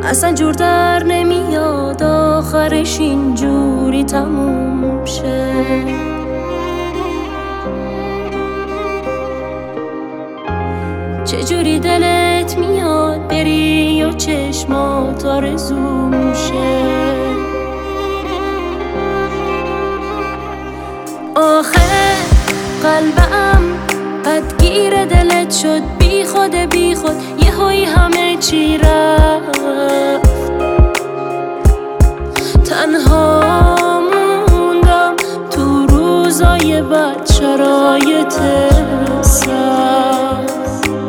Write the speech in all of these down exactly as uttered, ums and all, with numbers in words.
اصلا جور در نمیاد آخرش اینجوری تموم شه. چجوری دلت میاد بری و چشمات آرزوم شه. آخه قلبم بدگیر دلت شد، بی خود بی خود یه هایی همه چی رفت. تنها موندم تو روزای بد، شرایط سخت.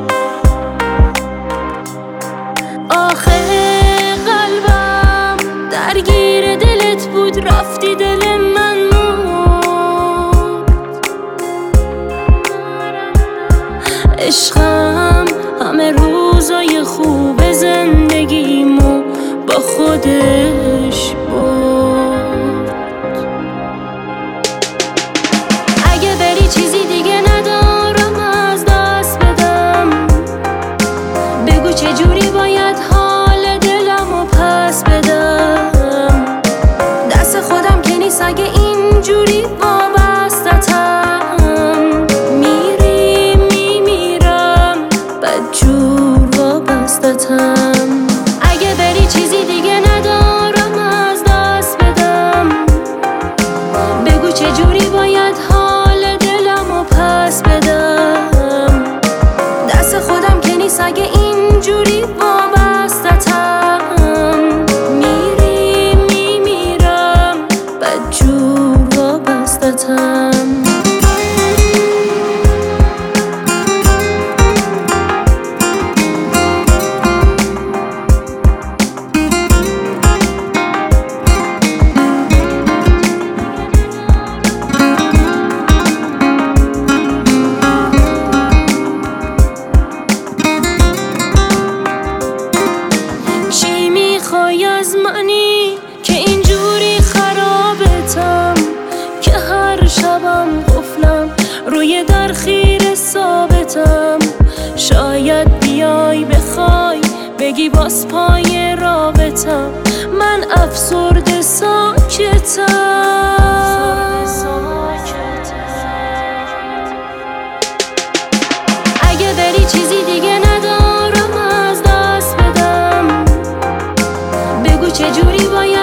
آخه قلبم درگیر دلت بود، رفتی دل من موند. عشقم همه روزای خوب زندگیمو با خودش برد. اگه بری چیزی دیگه ندارم از دست بدم، بگو چجوری باید حال دلمو پس بدم. دست خودم که نیست اگه اینجوری وابستتم، میری میمیرم بدجور وابستتم. اگه بری چیزی دیگه ندارم از دست بدم، بگو چجوری باید حال دلمو پس بدم. دست خودم که نیست اگه اینجوری وابستتم، میری میمیرم بدجور وابستتم. میخوای از منی که اینجوری خرابتم، که هر شبم قفلم روی در خیره ثابتم. شاید بیای بخوای بگی باز پای رابطم، من افسرده ساکتم. اگه بری چیزی دیگه ندارم از دست بدم، بگو چجوری باید